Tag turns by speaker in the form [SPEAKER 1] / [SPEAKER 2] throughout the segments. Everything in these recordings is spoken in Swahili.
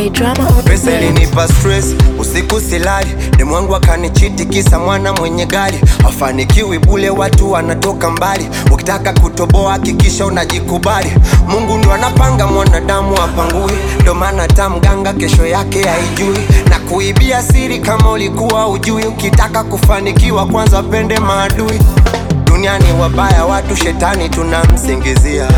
[SPEAKER 1] drama.
[SPEAKER 2] Pesa ilinipa stress, usiku silali. Demu wangu akanichiti kisa mwana mwenye gari. Hafanikiwi bule, watu wanatoka mbali. Ukitaka kutoboa hakikisha unajikubali. Mungu ndo anapanga, mwanadamu hapangui. Ndo maana hata mganga kesho yake haijui. Na kuibia siri kama ulikuwa ujui. Ukitaka kufanikiwa kwanza pende maadui. Duniani wabaya watu, shetani tunamsingizia.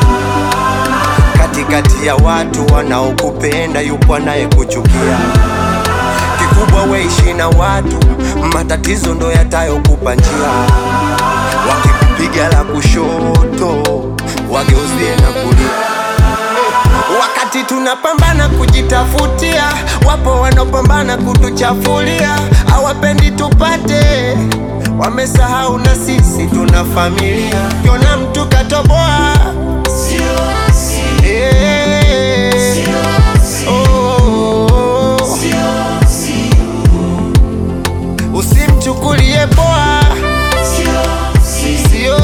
[SPEAKER 2] Katikati ya watu wanaokupenda yupo anayekuchukia. Kikubwa weishi na watu, matatizo ndo yatayokupa njia. Wakikupiga la kushoto, wageuzie na kulia. Wakati tunapambana kujitafutia, wapo wanaopambana kutuchafulia. Hawapendi tupate, wamesahau na sisi tuna familia. Kiona mtu katoboa, usimchukulie poa, sio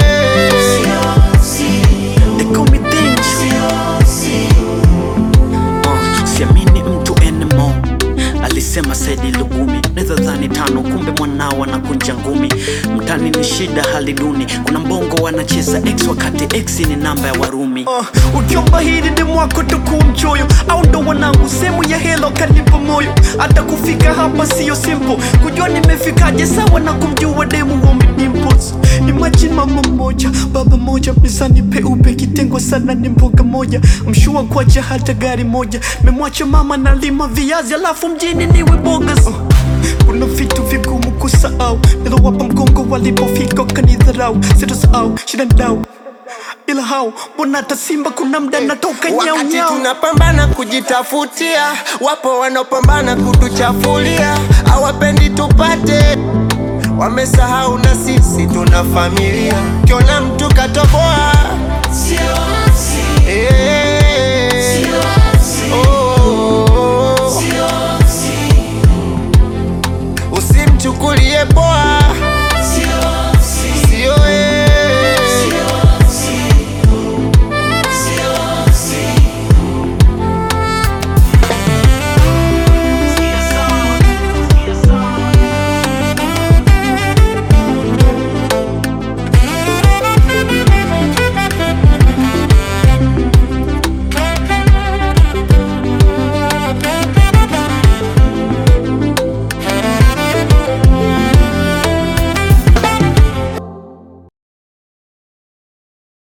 [SPEAKER 3] siamini mtu anymore. Alisema Saidi Lugumi, neza dhani tano kumbe mwanao anakunja ngumi. Mtani ni shida hali duni, kuna mbongo wanacheza X wakati X ni namba ya Warumi. Ukiomba hili demu wako tuku mchoyo, au ndo wanangu semu ya helo kanipa moyo. Hata kufika hapa siyo simple, kujua nimefikaje sawa na kumjua demu wa dimples. Imagine mama moja, baba moja, mizani peupe kitengwa sana ni mboga moja. Mshua kuacha hata gari moja, memwacha mama na lima viazi alafu mjini niwe bogas. Kuna vitu vigumu kusahau, nilowapa mgongo walipofika kanidharau. Sitasahau shida ndau ila hao, mbona hata simba kuna mda natoka nyau nyau.
[SPEAKER 2] Wakati tunapambana kujitafutia, wapo wanaopambana kutuchafulia. Hawapendi tupate, wamesahau na sisi tuna familia. Kiona mtu katoboa,